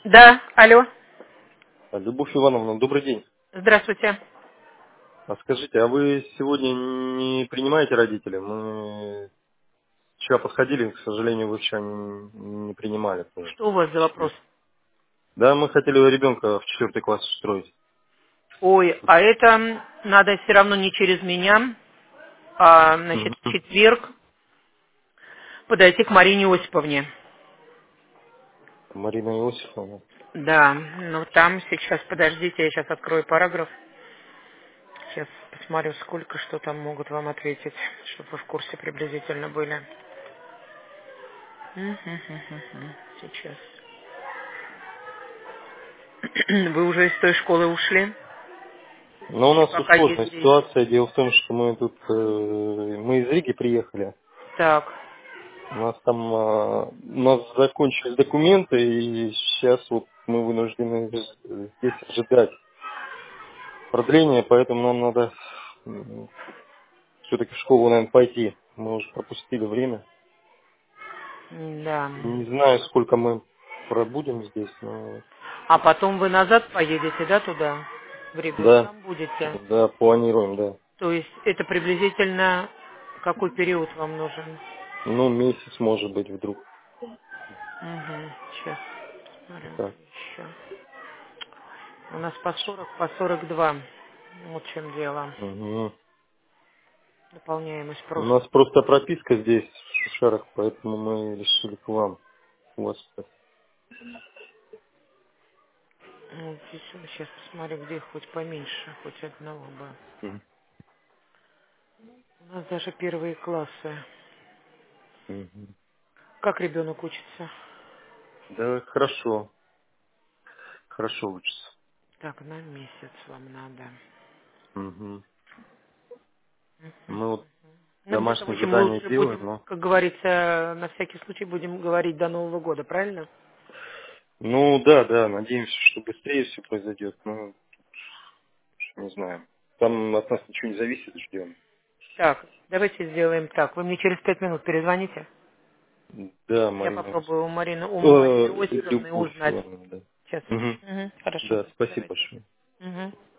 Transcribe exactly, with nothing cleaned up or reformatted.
Да, алло. А, Любовь Ивановна, добрый день. Здравствуйте. А скажите, а вы сегодня не принимаете родителей? Мы вчера подходили, к сожалению, вы вчера не, не принимали тоже. Что у вас за вопрос? Да, мы хотели ребенка в четвертый класс устроить. Ой, а это надо все равно не через меня, а, значит, в Мгм. четверг подойти к Марине Осиповне. Марина Иосифовна. Да, ну там сейчас, подождите, я сейчас открою параграф. Сейчас посмотрю, сколько, что там могут вам ответить, чтобы вы в курсе приблизительно были. Мгм. Сейчас. Вы уже из той школы ушли? Но у Или нас тут пока есть сложная здесь? ситуация. Дело в том, что мы тут, э, мы из Риги приехали. Так. У нас там, а, у нас закончились документы, и сейчас вот мы вынуждены здесь ожидать продления, поэтому нам надо все-таки в школу, наверное, пойти. Мы уже пропустили время. Да. Не знаю, сколько мы пробудем здесь, но А потом вы назад поедете, да, туда, в Ригу, и да, там будете. да, планируем, да. То есть это приблизительно какой период вам нужен? Ну, месяц, может быть, вдруг. Угу. Сейчас смотрим Так. еще. У нас по сорок, по сорок два. Вот в чем дело. Мгм. Наполняемость У просто. нас просто прописка здесь, в Шушарах, поэтому мы решили к вам. У вас. Вот здесь вот сейчас посмотрю, где хоть поменьше, хоть одного бы. Мгм. У нас даже первые классы. Мгм. Как ребенок учится? Да, хорошо. Хорошо учится. Так, на месяц вам надо. Мгм. Мгм. Мы вот Ну, в этом домашнее общем, мы задание лучше делаем, будем, но... как говорится, на всякий случай будем говорить до Нового года, правильно? Ну, да, да, надеемся, что быстрее все произойдет, но не знаю. Там от нас ничего не зависит, ждем. Так, давайте сделаем так. Вы мне через пять минут перезвоните. Да, Я Марина. попробую у Марины, у Марины Э, Осиповны Любовь узнать. Ивановна, да. Сейчас. Мгм. Угу, хорошо. Да, спасибо Давайте. большое. Угу.